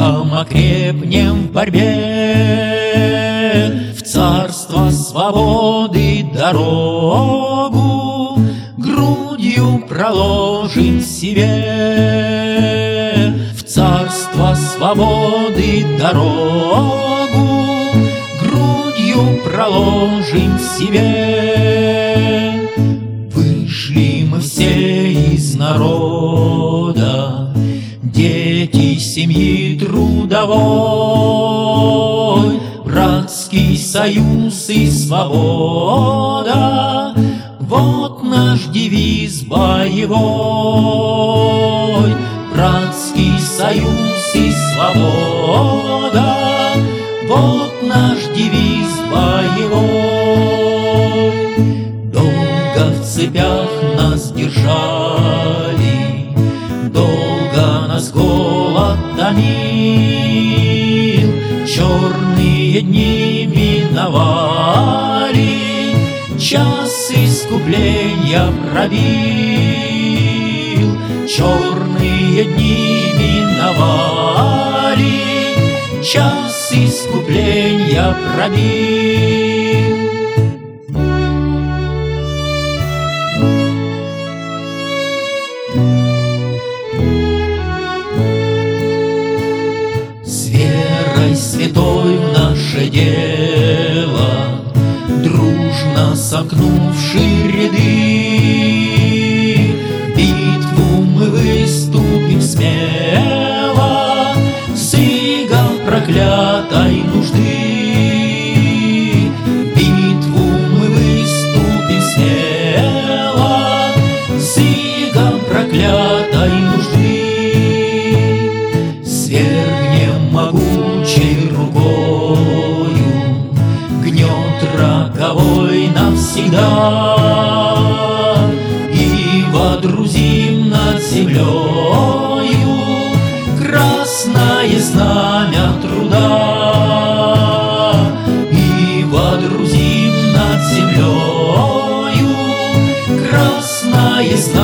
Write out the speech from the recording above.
духом окрепнем в борьбе, в царство свободы дорогу грудью проложим себе, в царство свободы дорогу грудью проложим себе. Вышли мы все из народа, дети семьи трудовой, братский союз и свобода — вот наш девиз боевой. Братский союз и свобода — вот наш девиз боевой. Долго в цепях нас держали, долго нас голод томил, черные дни миновали, час искупления пробил. Черные дни миновали, час искупления пробил. С верой святой в наше дело, дружно сомкнувши ряды, в битву мы выступим смело с игом проклятой нужды. В битву мы выступим смело с игом проклятой нужды. Свергнем могучей рукою гнет роковой навсегда и водрузим над землею красное знамя труда. И водрузим над землею красное знамя